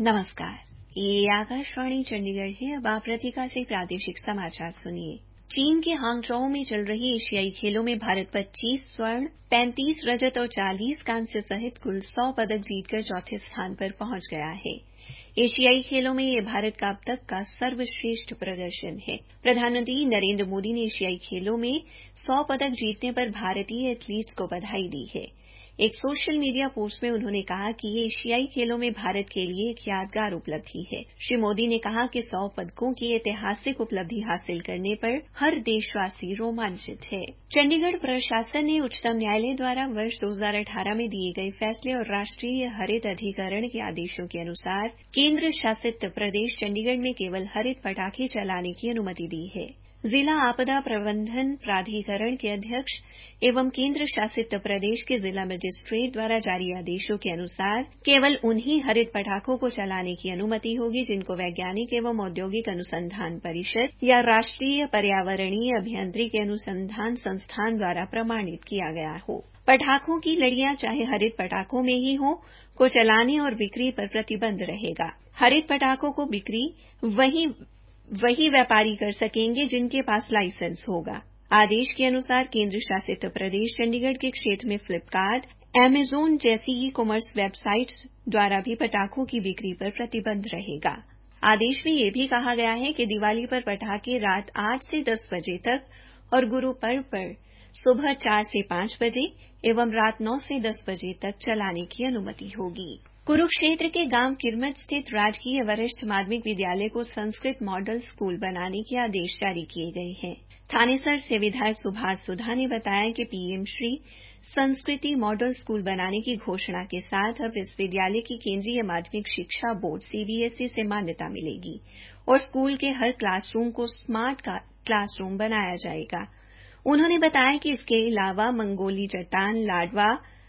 नमस्कार, ये आकाशवाणी चंडीगढ़ है। अब आप रतिका से प्रादेशिक समाचार सुनिए। चीन के हांगझोउ में चल रही एशियाई खेलों में भारत 25 स्वर्ण, 35 रजत और 40 कांस्य सहित कुल 100 पदक जीतकर चौथे स्थान पर पहुंच गया है। एशियाई खेलों में यह भारत का अब तक का सर्वश्रेष्ठ प्रदर्शन है। प्रधानमंत्री नरेंद्र मोदी ने एशियाई खेलों में 100 पदक जीतने पर भारतीय एथलीट्स को बधाई दी है। एक सोशल मीडिया पोस्ट में उन्होंने कहा कि ये एशियाई खेलों में भारत के लिए एक यादगार उपलब्धि है। श्री मोदी ने कहा कि 100 पदकों की ऐतिहासिक उपलब्धि हासिल करने पर हर देशवासी रोमांचित है। चंडीगढ़ प्रशासन ने उच्चतम न्यायालय द्वारा वर्ष 2018 में दिए गए फैसले और राष्ट्रीय हरित अधिकरण के आदेशों के अनुसार केंद्र शासित प्रदेश चंडीगढ़ में केवल हरित पटाखे चलाने की अनुमति दी है। जिला आपदा प्रबंधन प्राधिकरण के अध्यक्ष एवं केंद्र शासित प्रदेश के जिला मजिस्ट्रेट द्वारा जारी आदेशों के अनुसार केवल उन्हीं हरित पटाखों को चलाने की अनुमति होगी जिनको वैज्ञानिक एवं औद्योगिक अनुसंधान परिषद या राष्ट्रीय पर्यावरणीय अभियांत्रिकी अनुसंधान संस्थान द्वारा प्रमाणित किया गया हो। पटाखों की लड़ियां चाहे हरित पटाखों में ही हो को चलाने और बिक्री पर प्रतिबंध रहेगा। हरित पटाखों को बिक्री वही व्यापारी कर सकेंगे जिनके पास लाइसेंस होगा। आदेश के अनुसार केंद्र शासित प्रदेश चंडीगढ़ के क्षेत्र में फ्लिपकार्ट, अमेज़न जैसी ई कॉमर्स वेबसाइट्स द्वारा भी पटाखों की बिक्री पर प्रतिबंध रहेगा। आदेश में यह भी कहा गया है कि दिवाली पर पटाखे रात 8 से 10 बजे तक और गुरु पर्व पर सुबह 4 से 5 बजे एवं रात 9 से 10 बजे तक चलाने की अनुमति होगी। कुरुक्षेत्र के गांव किरमठ स्थित राजकीय वरिष्ठ माध्यमिक विद्यालय को संस्कृत मॉडल स्कूल बनाने के आदेश जारी किए गए हैं। थानेसर से विधायक सुभाष सुधा ने बताया कि पीएम श्री संस्कृति मॉडल स्कूल बनाने की घोषणा के साथ अब इस विद्यालय की केंद्रीय माध्यमिक शिक्षा बोर्ड सीबीएसई से मान्यता मिलेगी और स्कूल के हर क्लासरूम को स्मार्ट क्लासरूम बनाया जाएगा। उन्होंने बताया कि इसके अलावा मंगोली चट्टान, लाडवा,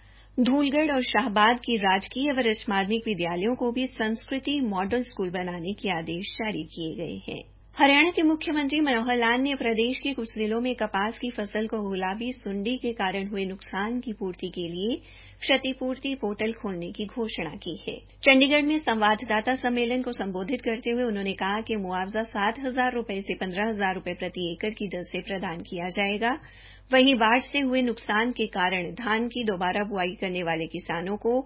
धूलगढ़ और शाहबाद की राजकीय वरिष्ठ माध्यमिक विद्यालयों को भी संस्कृति मॉडल स्कूल बनाने के आदेश जारी किए गए हैं। हरियाणा के मुख्यमंत्री मनोहर लाल ने प्रदेश के कुछ जिलों में कपास की फसल को गुलाबी सुंडी के कारण हुए नुकसान की पूर्ति के लिए क्षतिपूर्ति पोर्टल खोलने की घोषणा की है। चंडीगढ़ में संवाददाता सम्मेलन को संबोधित करते हुए उन्होंने कहा कि मुआवजा 7,000 रुपए से 15,000 रुपए प्रति एकड़ की दर से प्रदान किया जाएगा। वहीं बाढ़ से हुए नुकसान के कारण धान की दोबारा बुआई करने वाले किसानों को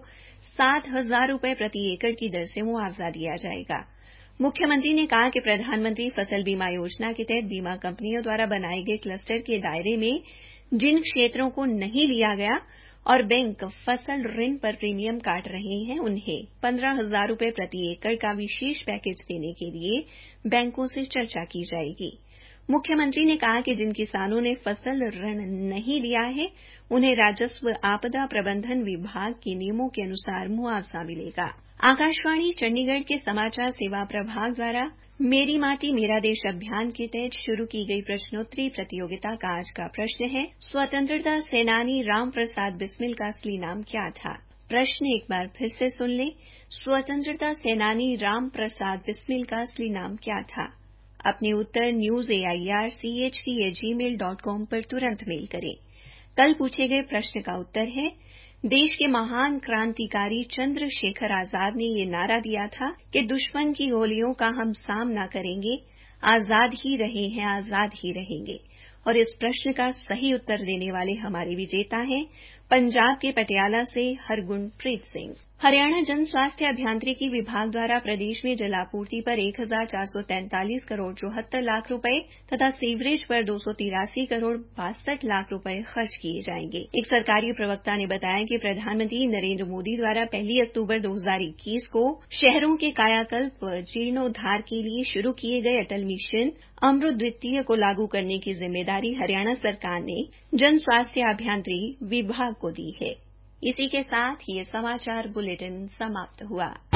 7,000 रुपए प्रति एकड़ की दर से मुआवजा दिया जाएगा। मुख्यमंत्री ने कहा कि प्रधानमंत्री फसल बीमा योजना के तहत बीमा कंपनियों द्वारा बनाए गए क्लस्टर के दायरे में जिन क्षेत्रों को नहीं लिया गया और बैंक फसल ऋण पर प्रीमियम काट रहे हैं उन्हें 15,000 रुपए प्रति एकड़ का विशेष पैकेज देने के लिए बैंकों से चर्चा की जाएगी। मुख्यमंत्री ने कहा कि जिन किसानों ने फसल ऋण नहीं लिया है उन्हें राजस्व आपदा प्रबंधन विभाग के नियमों के अनुसार मुआवजा मिलेगा। आकाशवाणी चंडीगढ़ के समाचार सेवा प्रभाग द्वारा मेरी माटी मेरा देश अभियान के तहत शुरू की गई प्रश्नोत्तरी प्रतियोगिता का आज का प्रश्न है, स्वतंत्रता सेनानी राम प्रसाद बिस्मिल का असली नाम क्या था? प्रश्न एक बार फिर से सुन लें, स्वतंत्रता सेनानी राम प्रसाद बिस्मिल का असली नाम क्या था? अपने उत्तर newsairchd@gmail.com पर तुरंत मेल करें। कल पूछे गए प्रश्न का उत्तर है, देश के महान क्रांतिकारी चंद्रशेखर आजाद ने ये नारा दिया था कि दुश्मन की गोलियों का हम सामना करेंगे, आजाद ही रहे हैं, आजाद ही रहेंगे। और इस प्रश्न का सही उत्तर देने वाले हमारे विजेता हैं पंजाब के पटियाला से हरगुनप्रीत सिंह। हरियाणा जन स्वास्थ्य अभियांत्रिकी विभाग द्वारा प्रदेश में जलापूर्ति पर 1,443 करोड़ 74 लाख रुपए तथा सीवरेज पर 283 करोड़ 62 लाख रुपए खर्च किए जाएंगे। एक सरकारी प्रवक्ता ने बताया कि प्रधानमंत्री नरेंद्र मोदी द्वारा 1 अक्टूबर 2021 को शहरों के कायाकल्प व जीर्णोद्धार के लिए शुरू किए गए अटल मिशन अमृत द्वितीय को लागू करने की जिम्मेदारी हरियाणा सरकार ने जन स्वास्थ्य अभियांत्रिकी विभाग को दी है। इसी के साथ ये समाचार बुलेटिन समाप्त हुआ।